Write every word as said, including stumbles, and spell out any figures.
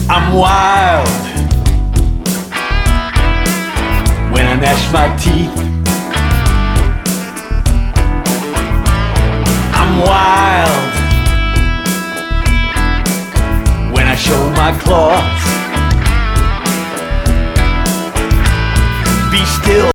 I'm wild when I gnash my teeth. I'm wild when I show my claws. Be still.